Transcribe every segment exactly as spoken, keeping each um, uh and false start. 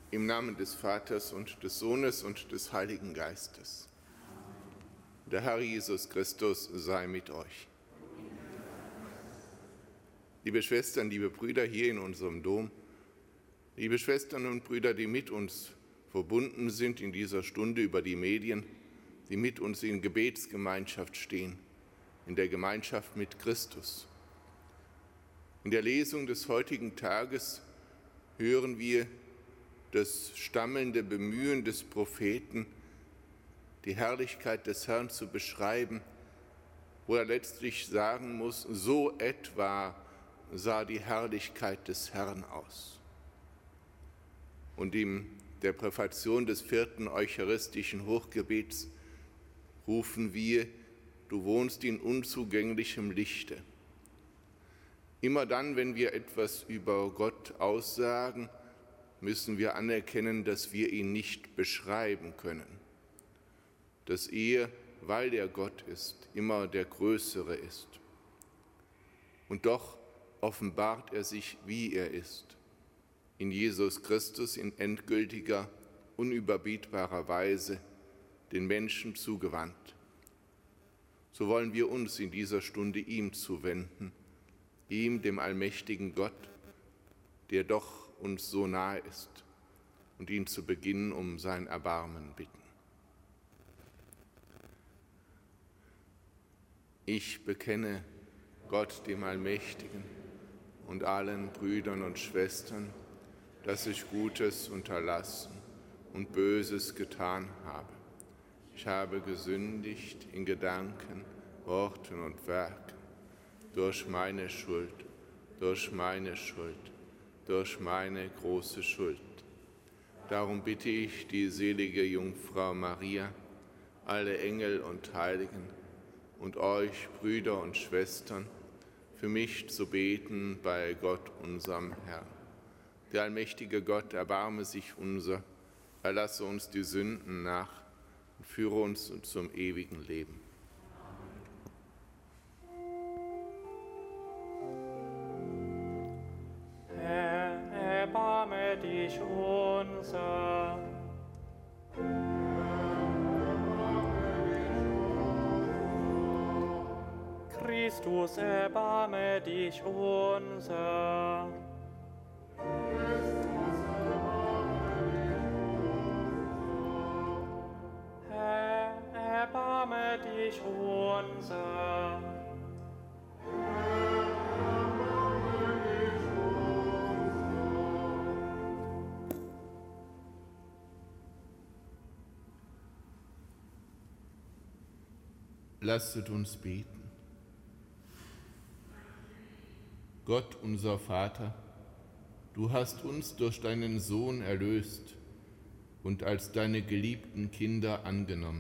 Im Namen des Vaters und des Sohnes und des Heiligen Geistes. Der Herr Jesus Christus sei mit euch. Liebe Schwestern, liebe Brüder hier in unserem Dom, liebe Schwestern und Brüder, die mit uns verbunden sind in dieser Stunde über die Medien, die mit uns in Gebetsgemeinschaft stehen, in der Gemeinschaft mit Christus. In der Lesung des heutigen Tages hören wir das stammelnde Bemühen des Propheten, die Herrlichkeit des Herrn zu beschreiben, wo er letztlich sagen muss, so etwa sah die Herrlichkeit des Herrn aus. Und in der Präfation des vierten eucharistischen Hochgebets rufen wir, du wohnst in unzugänglichem Lichte. Immer dann, wenn wir etwas über Gott aussagen, müssen wir anerkennen, dass wir ihn nicht beschreiben können, dass er, weil er Gott ist, immer der Größere ist. Und doch offenbart er sich, wie er ist, in Jesus Christus in endgültiger, unüberbietbarer Weise den Menschen zugewandt. So wollen wir uns in dieser Stunde ihm zuwenden, ihm, dem allmächtigen Gott, der doch uns so nahe ist, und ihn zu Beginn um sein Erbarmen bitten. Ich bekenne Gott, dem Allmächtigen, und allen Brüdern und Schwestern, dass ich Gutes unterlassen und Böses getan habe. Ich habe gesündigt in Gedanken, Worten und Werken, durch meine Schuld, durch meine Schuld, durch meine große Schuld. Darum bitte ich die selige Jungfrau Maria, alle Engel und Heiligen und euch, Brüder und Schwestern, für mich zu beten bei Gott, unserem Herrn. Der allmächtige Gott, erbarme sich unser, erlasse uns die Sünden nach und führe uns zum ewigen Leben. Erbarme dich unser. Christus, erbarme dich unser. Herr, erbarme dich unser. Lasset uns beten. Gott, unser Vater, du hast uns durch deinen Sohn erlöst und als deine geliebten Kinder angenommen.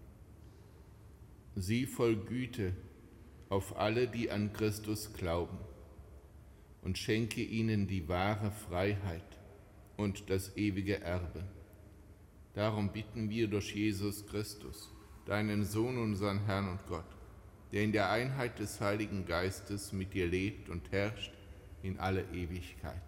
Sieh voll Güte auf alle, die an Christus glauben, und schenke ihnen die wahre Freiheit und das ewige Erbe. Darum bitten wir durch Jesus Christus, deinen Sohn, unseren Herrn und Gott, der in der Einheit des Heiligen Geistes mit dir lebt und herrscht in alle Ewigkeit.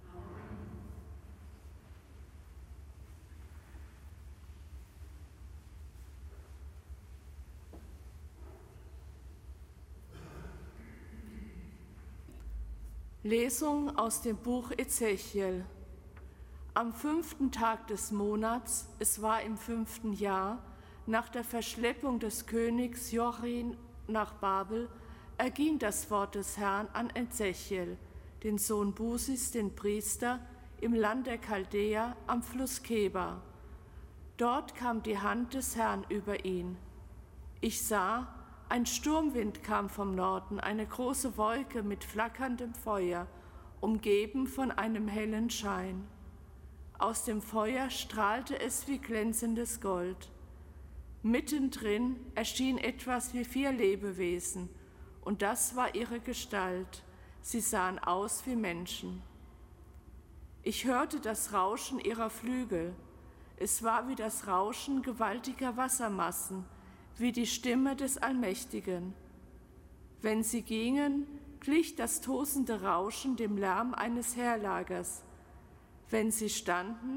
Lesung aus dem Buch Ezechiel. Am fünften Tag des Monats, es war im fünften Jahr, nach der Verschleppung des Königs Joachim nach Babel, erging das Wort des Herrn an Ezechiel, den Sohn Busis, den Priester, im Land der Chaldäer am Fluss Keba. Dort kam die Hand des Herrn über ihn. Ich sah, ein Sturmwind kam vom Norden, eine große Wolke mit flackerndem Feuer, umgeben von einem hellen Schein. Aus dem Feuer strahlte es wie glänzendes Gold. Mittendrin erschien etwas wie vier Lebewesen, und das war ihre Gestalt. Sie sahen aus wie Menschen. Ich hörte das Rauschen ihrer Flügel. Es war wie das Rauschen gewaltiger Wassermassen, wie die Stimme des Allmächtigen. Wenn sie gingen, glich das tosende Rauschen dem Lärm eines Heerlagers. Wenn sie standen,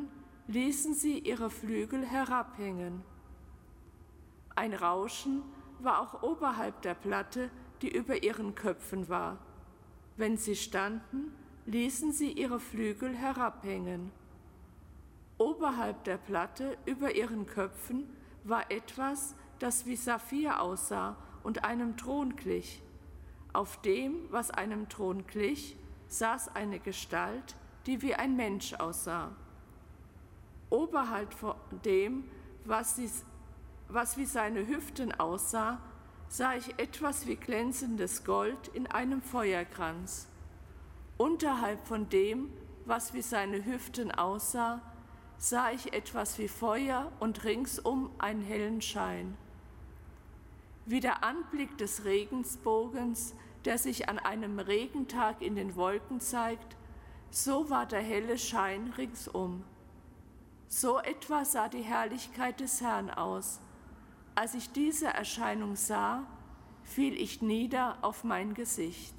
ließen sie ihre Flügel herabhängen. Ein Rauschen war auch oberhalb der Platte, die über ihren Köpfen war. Wenn sie standen, ließen sie ihre Flügel herabhängen. Oberhalb der Platte über ihren Köpfen war etwas, das wie Saphir aussah und einem Thron glich. Auf dem, was einem Thron glich, saß eine Gestalt, die wie ein Mensch aussah. Oberhalb von dem, was, sie, was wie seine Hüften aussah, sah ich etwas wie glänzendes Gold in einem Feuerkranz. Unterhalb von dem, was wie seine Hüften aussah, sah ich etwas wie Feuer und ringsum einen hellen Schein. Wie der Anblick des Regensbogens, der sich an einem Regentag in den Wolken zeigt, so war der helle Schein ringsum. So etwa sah die Herrlichkeit des Herrn aus. Als ich diese Erscheinung sah, fiel ich nieder auf mein Gesicht.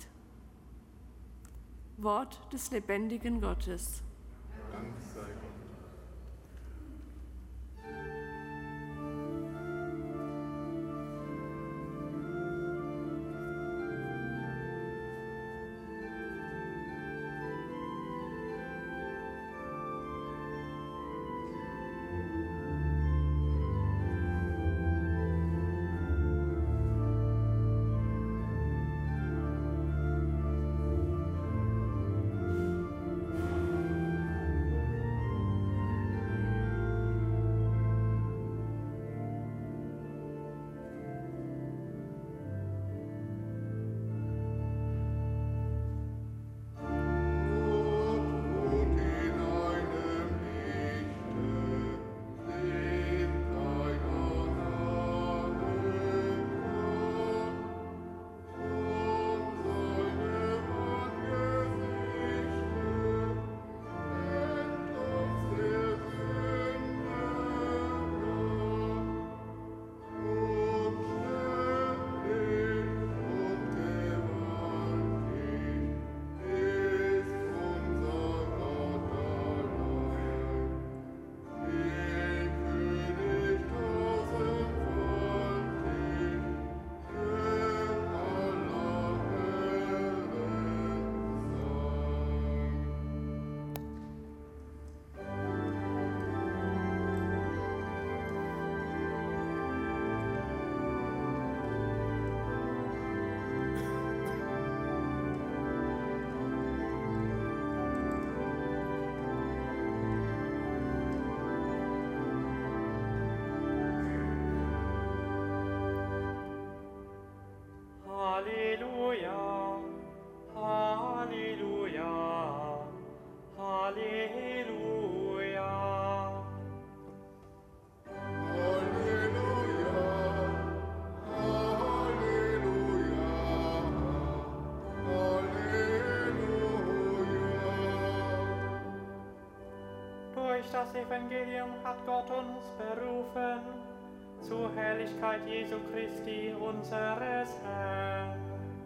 Wort des lebendigen Gottes. Dank sei Gott. Halleluja, Halleluja, Halleluja. Durch das Evangelium hat Gott uns berufen, zur Herrlichkeit Jesu Christi, unseres Herrn.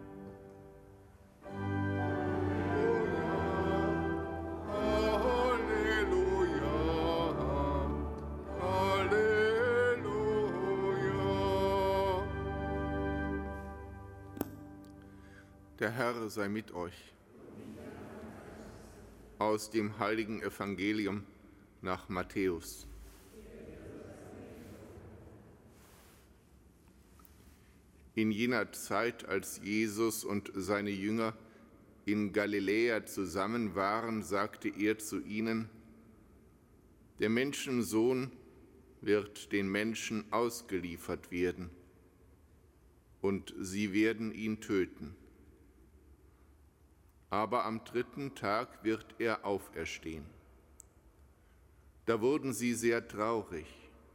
Der Herr sei mit euch. Aus dem heiligen Evangelium nach Matthäus. In jener Zeit, als Jesus und seine Jünger in Galiläa zusammen waren, sagte er zu ihnen: Der Menschensohn wird den Menschen ausgeliefert werden, und sie werden ihn töten. Aber am dritten Tag wird er auferstehen. Da wurden sie sehr traurig.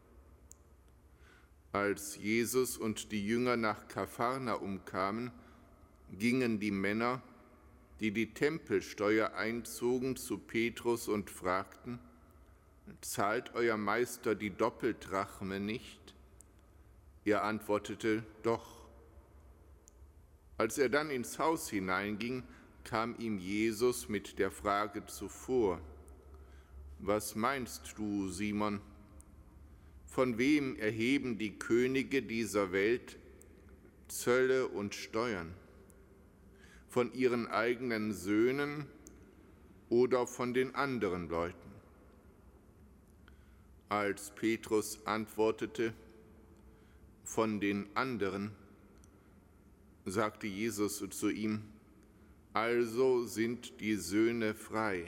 Als Jesus und die Jünger nach Kapharnaum kamen, gingen die Männer, die die Tempelsteuer einzogen, zu Petrus und fragten: Zahlt euer Meister die Doppeldrachme nicht? Er antwortete: Doch. Als er dann ins Haus hineinging, kam ihm Jesus mit der Frage zuvor: Was meinst du, Simon? Von wem erheben die Könige dieser Welt Zölle und Steuern? Von ihren eigenen Söhnen oder von den anderen Leuten? Als Petrus antwortete, von den anderen, sagte Jesus zu ihm, also sind die Söhne frei.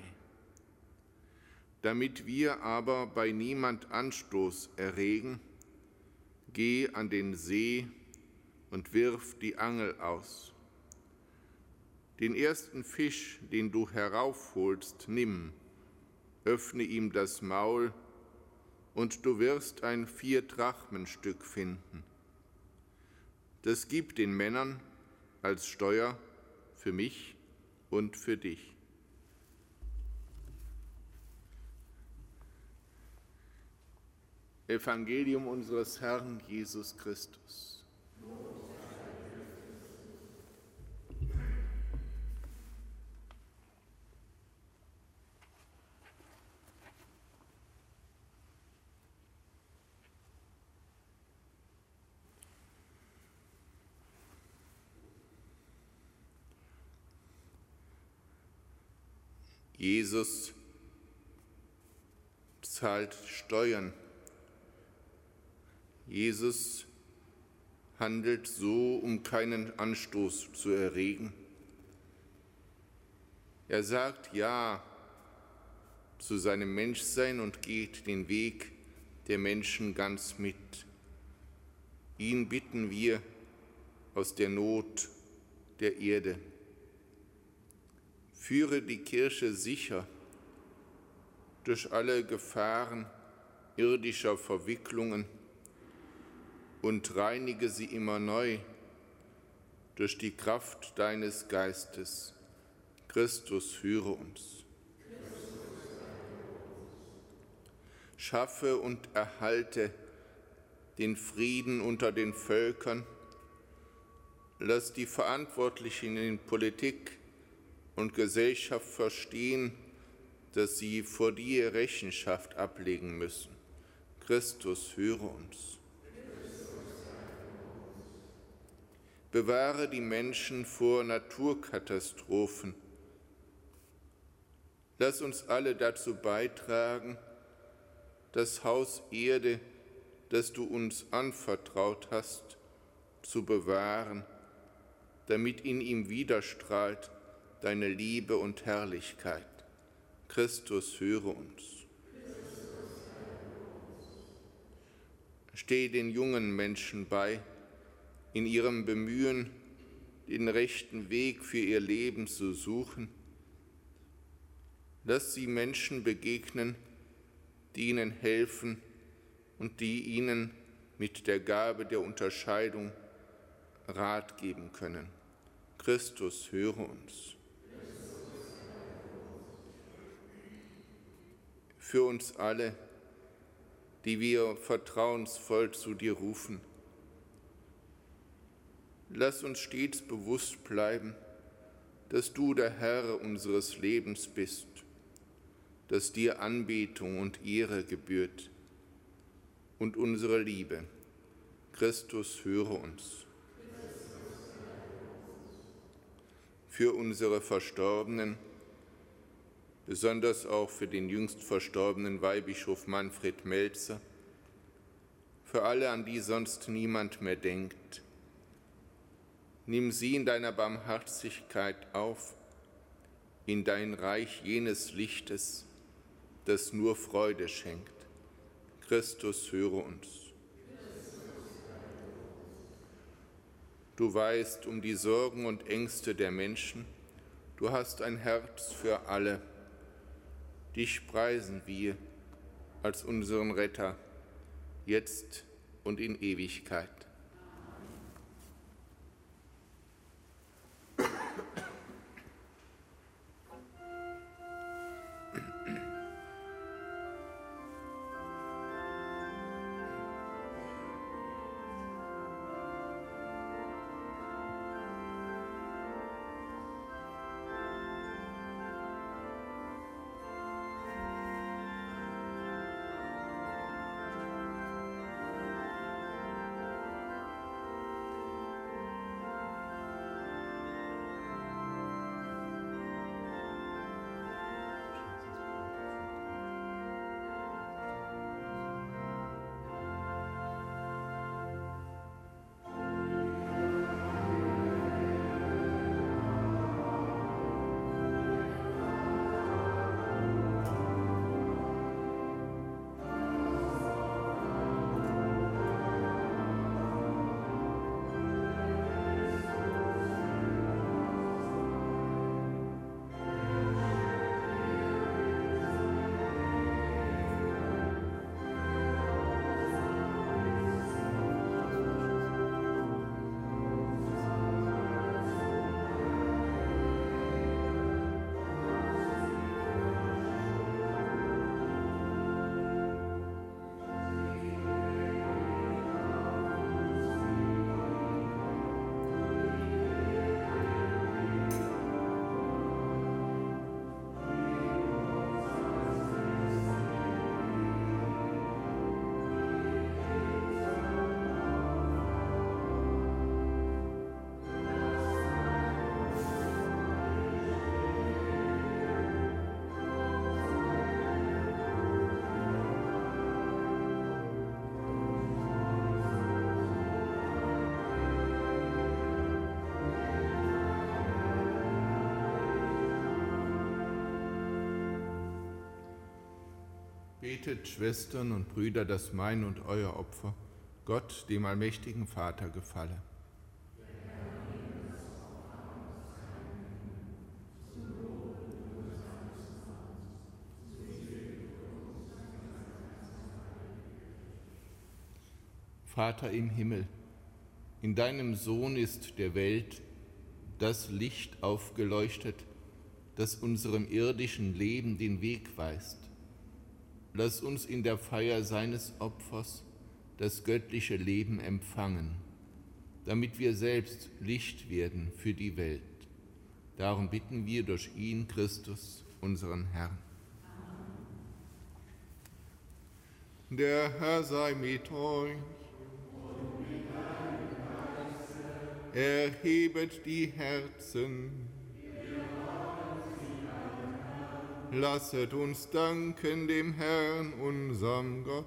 Damit wir aber bei niemand Anstoß erregen, geh an den See und wirf die Angel aus. Den ersten Fisch, den du heraufholst, nimm, öffne ihm das Maul, und du wirst ein Vier-Drachmen-Stück finden. Das gib den Männern als Steuer für mich und für dich. Evangelium unseres Herrn Jesus Christus. Jesus zahlt Steuern. Jesus handelt so, um keinen Anstoß zu erregen. Er sagt Ja zu seinem Menschsein und geht den Weg der Menschen ganz mit. Ihn bitten wir aus der Not der Erde. Führe die Kirche sicher durch alle Gefahren irdischer Verwicklungen und reinige sie immer neu durch die Kraft deines Geistes. Christus, führe uns. Schaffe und erhalte den Frieden unter den Völkern. Lass die Verantwortlichen in Politik und Gesellschaft verstehen, dass sie vor dir Rechenschaft ablegen müssen. Christus, höre uns. Bewahre die Menschen vor Naturkatastrophen. Lass uns alle dazu beitragen, das Haus Erde, das du uns anvertraut hast, zu bewahren, damit in ihm widerstrahlt deine Liebe und Herrlichkeit. Christus, höre uns. Steh den jungen Menschen bei, in ihrem Bemühen, den rechten Weg für ihr Leben zu suchen. Lass sie Menschen begegnen, die ihnen helfen und die ihnen mit der Gabe der Unterscheidung Rat geben können. Christus, höre uns. Für uns alle, die wir vertrauensvoll zu dir rufen, lass uns stets bewusst bleiben, dass du der Herr unseres Lebens bist, dass dir Anbetung und Ehre gebührt und unsere Liebe. Christus, höre uns. Für unsere Verstorbenen, besonders auch für den jüngst verstorbenen Weihbischof Manfred Melzer, für alle, an die sonst niemand mehr denkt. Nimm sie in deiner Barmherzigkeit auf, in dein Reich jenes Lichtes, das nur Freude schenkt. Christus, höre uns. Du weißt um die Sorgen und Ängste der Menschen, du hast ein Herz für alle. Dich preisen wir als unseren Retter, jetzt und in Ewigkeit. Betet, Schwestern und Brüder, dass mein und euer Opfer Gott, dem allmächtigen Vater, gefalle. Vater im Himmel, in deinem Sohn ist der Welt das Licht aufgeleuchtet, das unserem irdischen Leben den Weg weist. Lass uns in der Feier seines Opfers das göttliche Leben empfangen, damit wir selbst Licht werden für die Welt. Darum bitten wir durch ihn, Christus, unseren Herrn. Der Herr sei mit euch. Erhebet die Herzen. Lasset uns danken dem Herrn, unserem Gott.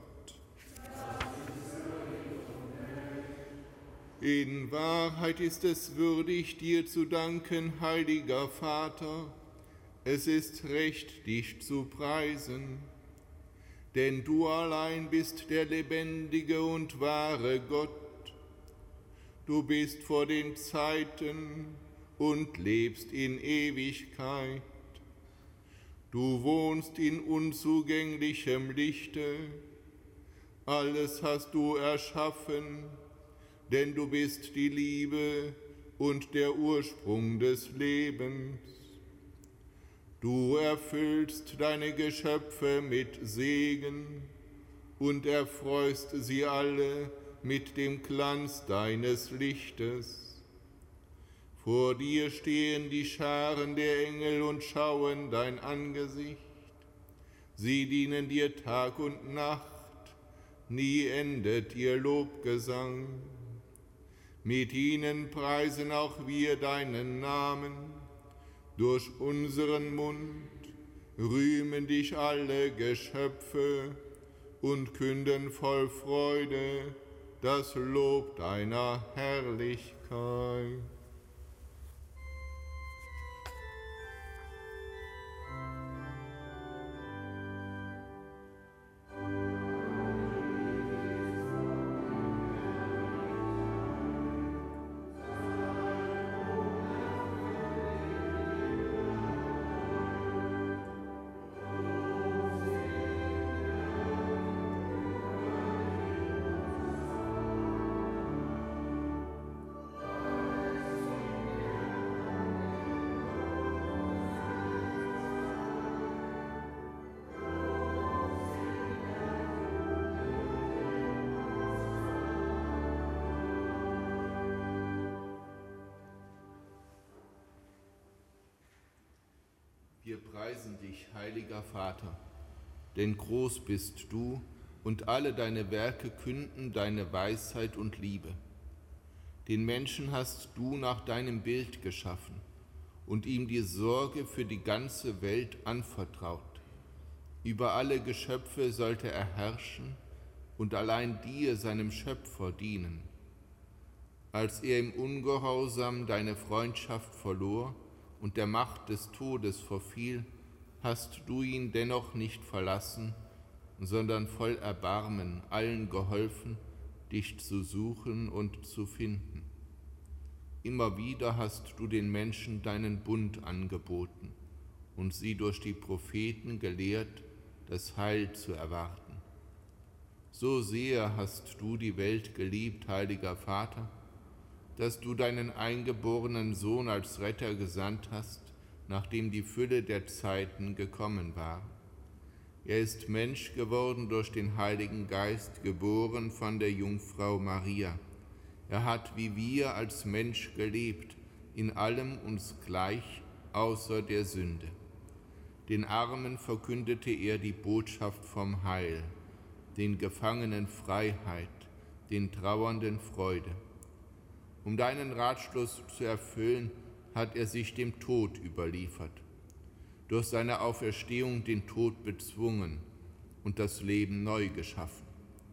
In Wahrheit ist es würdig, dir zu danken, heiliger Vater. Es ist recht, dich zu preisen. Denn du allein bist der lebendige und wahre Gott. Du bist vor den Zeiten und lebst in Ewigkeit. Du wohnst in unzugänglichem Lichte. Alles hast du erschaffen, denn du bist die Liebe und der Ursprung des Lebens. Du erfüllst deine Geschöpfe mit Segen und erfreust sie alle mit dem Glanz deines Lichtes. Vor dir stehen die Scharen der Engel und schauen dein Angesicht. Sie dienen dir Tag und Nacht, nie endet ihr Lobgesang. Mit ihnen preisen auch wir deinen Namen. Durch unseren Mund rühmen dich alle Geschöpfe und künden voll Freude das Lob deiner Herrlichkeit. Wir preisen dich, heiliger Vater, denn groß bist du und alle deine Werke künden deine Weisheit und Liebe. Den Menschen hast du nach deinem Bild geschaffen und ihm die Sorge für die ganze Welt anvertraut. Über alle Geschöpfe sollte er herrschen und allein dir, seinem Schöpfer, dienen. Als er im Ungehorsam deine Freundschaft verlor und der Macht des Todes verfiel, hast du ihn dennoch nicht verlassen, sondern voll Erbarmen allen geholfen, dich zu suchen und zu finden. Immer wieder hast du den Menschen deinen Bund angeboten und sie durch die Propheten gelehrt, das Heil zu erwarten. So sehr hast du die Welt geliebt, heiliger Vater, dass du deinen eingeborenen Sohn als Retter gesandt hast, nachdem die Fülle der Zeiten gekommen war. Er ist Mensch geworden durch den Heiligen Geist, geboren von der Jungfrau Maria. Er hat wie wir als Mensch gelebt, in allem uns gleich, außer der Sünde. Den Armen verkündete er die Botschaft vom Heil, den Gefangenen Freiheit, den Trauernden Freude. Um deinen Ratschluss zu erfüllen, hat er sich dem Tod überliefert, durch seine Auferstehung den Tod bezwungen und das Leben neu geschaffen.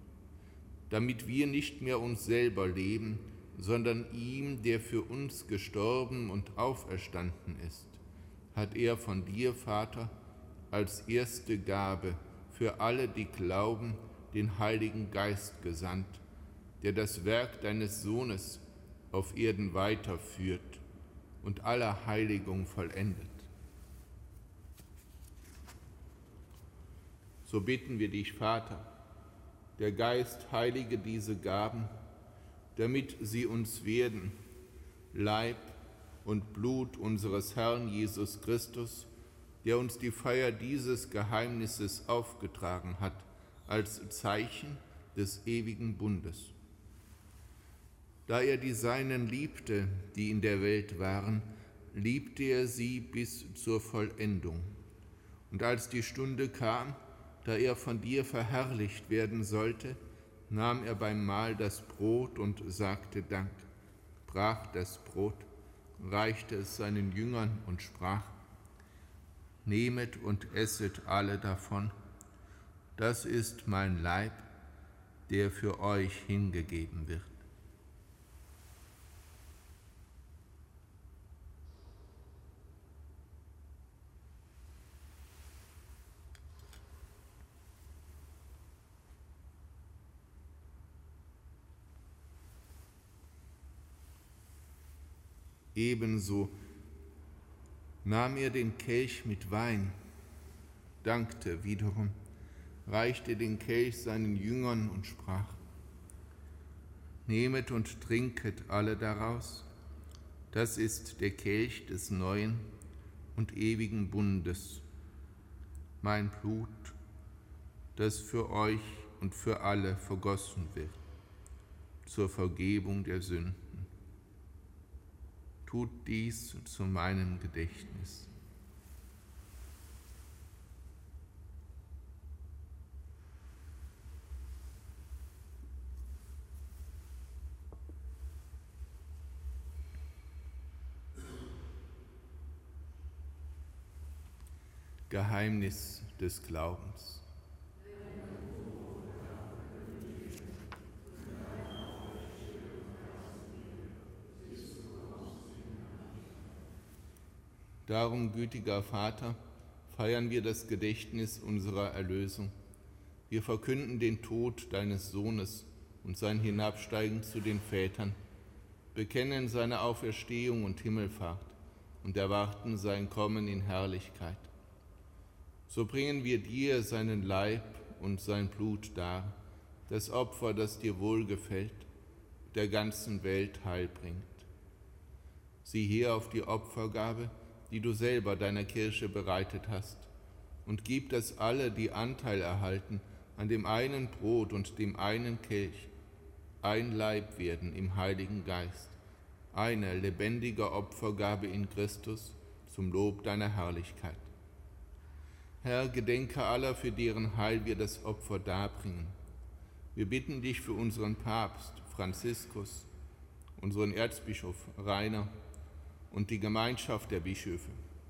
Damit wir nicht mehr uns selber leben, sondern ihm, der für uns gestorben und auferstanden ist, hat er von dir, Vater, als erste Gabe für alle, die glauben, den Heiligen Geist gesandt, der das Werk deines Sohnes auf Erden weiterführt und aller Heiligung vollendet. So bitten wir dich, Vater, der Geist heilige diese Gaben, damit sie uns werden, Leib und Blut unseres Herrn Jesus Christus, der uns die Feier dieses Geheimnisses aufgetragen hat, als Zeichen des ewigen Bundes. Da er die Seinen liebte, die in der Welt waren, liebte er sie bis zur Vollendung. Und als die Stunde kam, da er von dir verherrlicht werden sollte, nahm er beim Mahl das Brot und sagte Dank, brach das Brot, reichte es seinen Jüngern und sprach: Nehmet und esset alle davon, das ist mein Leib, der für euch hingegeben wird. Ebenso nahm er den Kelch mit Wein, dankte wiederum, reichte den Kelch seinen Jüngern und sprach: Nehmet und trinket alle daraus, das ist der Kelch des neuen und ewigen Bundes, mein Blut, das für euch und für alle vergossen wird, zur Vergebung der Sünden. Tut dies zu meinem Gedächtnis. Geheimnis des Glaubens. Darum, gütiger Vater, feiern wir das Gedächtnis unserer Erlösung. Wir verkünden den Tod deines Sohnes und sein Hinabsteigen zu den Vätern, bekennen seine Auferstehung und Himmelfahrt und erwarten sein Kommen in Herrlichkeit. So bringen wir dir seinen Leib und sein Blut dar, das Opfer, das dir wohlgefällt, der ganzen Welt Heil bringt. Sieh hier auf die Opfergabe, die du selber deiner Kirche bereitet hast, und gib, dass alle, die Anteil erhalten, an dem einen Brot und dem einen Kelch, ein Leib werden im Heiligen Geist, eine lebendige Opfergabe in Christus zum Lob deiner Herrlichkeit. Herr, gedenke aller, für deren Heil wir das Opfer darbringen. Wir bitten dich für unseren Papst Franziskus, unseren Erzbischof Rainer und die Gemeinschaft der Bischöfe,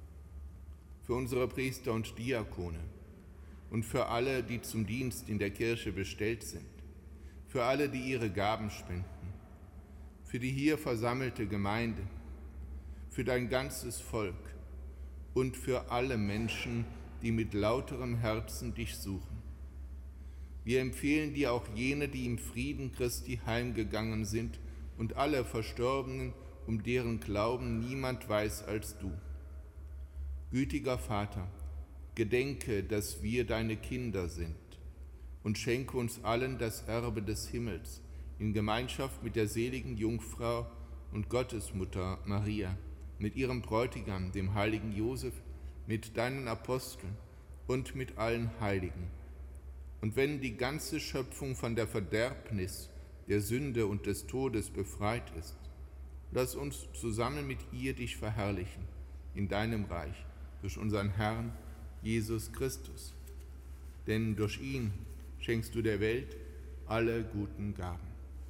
für unsere Priester und Diakone und für alle, die zum Dienst in der Kirche bestellt sind, für alle, die ihre Gaben spenden, für die hier versammelte Gemeinde, für dein ganzes Volk und für alle Menschen, die mit lauterem Herzen dich suchen. Wir empfehlen dir auch jene, die im Frieden Christi heimgegangen sind, und alle Verstorbenen, um deren Glauben niemand weiß als du. Gütiger Vater, gedenke, dass wir deine Kinder sind, und schenke uns allen das Erbe des Himmels in Gemeinschaft mit der seligen Jungfrau und Gottesmutter Maria, mit ihrem Bräutigam, dem heiligen Josef, mit deinen Aposteln und mit allen Heiligen. Und wenn die ganze Schöpfung von der Verderbnis, der Sünde und des Todes befreit ist, lass uns zusammen mit ihr dich verherrlichen in deinem Reich durch unseren Herrn Jesus Christus. Denn durch ihn schenkst du der Welt alle guten Gaben.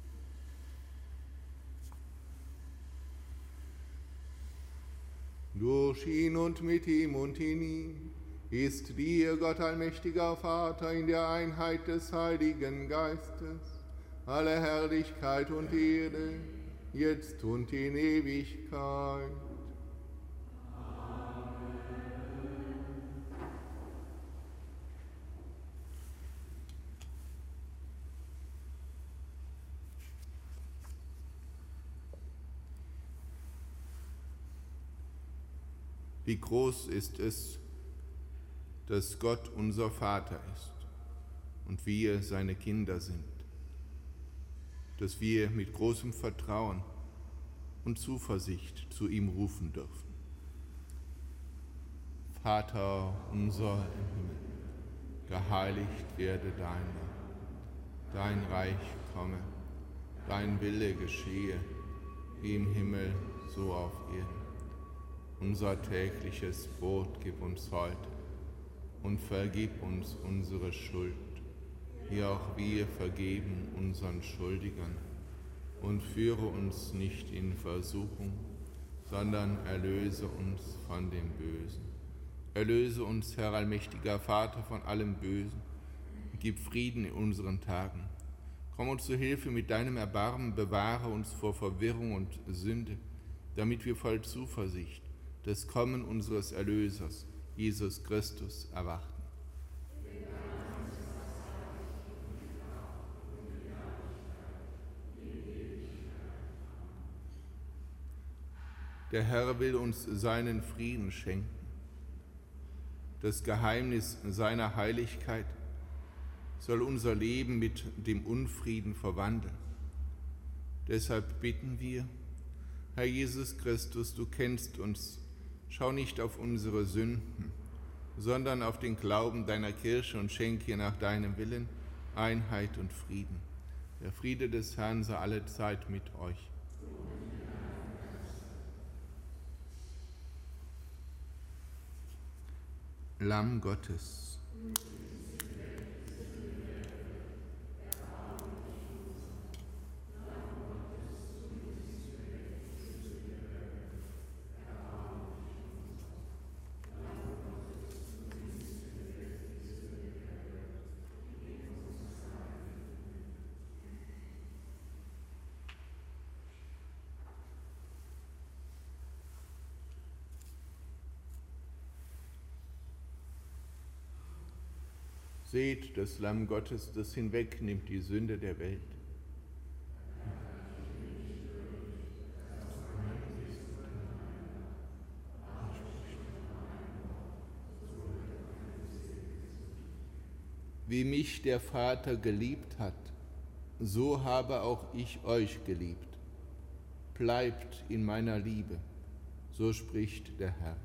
Durch ihn und mit ihm und in ihm ist dir, Gott allmächtiger Vater, in der Einheit des Heiligen Geistes, alle Herrlichkeit und Ehre, jetzt und in Ewigkeit. Amen. Wie groß ist es, dass Gott unser Vater ist und wir seine Kinder sind, dass wir mit großem Vertrauen und Zuversicht zu ihm rufen dürfen. Vater unser im Himmel, geheiligt werde dein Name, dein Reich komme, dein Wille geschehe, wie im Himmel, so auf Erden. Unser tägliches Brot gib uns heute und vergib uns unsere Schuld, wie auch wir vergeben unseren Schuldigern. Und führe uns nicht in Versuchung, sondern erlöse uns von dem Bösen. Erlöse uns, Herr allmächtiger Vater, von allem Bösen und gib Frieden in unseren Tagen. Komm uns zu Hilfe mit deinem Erbarmen, bewahre uns vor Verwirrung und Sünde, damit wir voll Zuversicht das Kommen unseres Erlösers, Jesus Christus, erwarten. Der Herr will uns seinen Frieden schenken. Das Geheimnis seiner Heiligkeit soll unser Leben mit dem Unfrieden verwandeln. Deshalb bitten wir, Herr Jesus Christus, du kennst uns, schau nicht auf unsere Sünden, sondern auf den Glauben deiner Kirche und schenke ihr nach deinem Willen Einheit und Frieden. Der Friede des Herrn sei alle Zeit mit euch. Lamm Gottes. Seht das Lamm Gottes, das hinwegnimmt die Sünde der Welt. Wie mich der Vater geliebt hat, so habe auch ich euch geliebt. Bleibt in meiner Liebe, so spricht der Herr.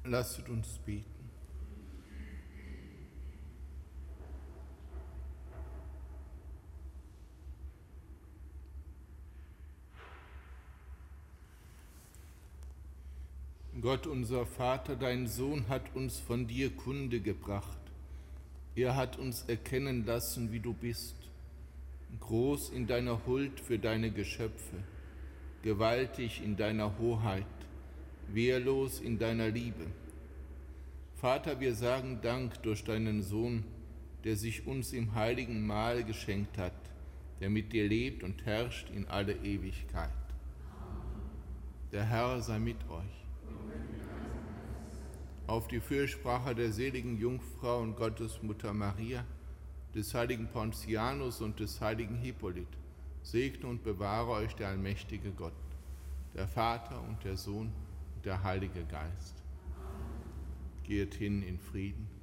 Lasset uns beten. Gott, unser Vater, dein Sohn hat uns von dir Kunde gebracht. Er hat uns erkennen lassen, wie du bist, groß in deiner Huld für deine Geschöpfe, gewaltig in deiner Hoheit, wehrlos in deiner Liebe. Vater, wir sagen Dank durch deinen Sohn, der sich uns im heiligen Mahl geschenkt hat, der mit dir lebt und herrscht in alle Ewigkeit. Der Herr sei mit euch. Auf die Fürsprache der seligen Jungfrau und Gottesmutter Maria, des heiligen Pontianus und des heiligen Hippolyt, segne und bewahre euch der allmächtige Gott, der Vater und der Sohn und der Heilige Geist. Geht hin in Frieden.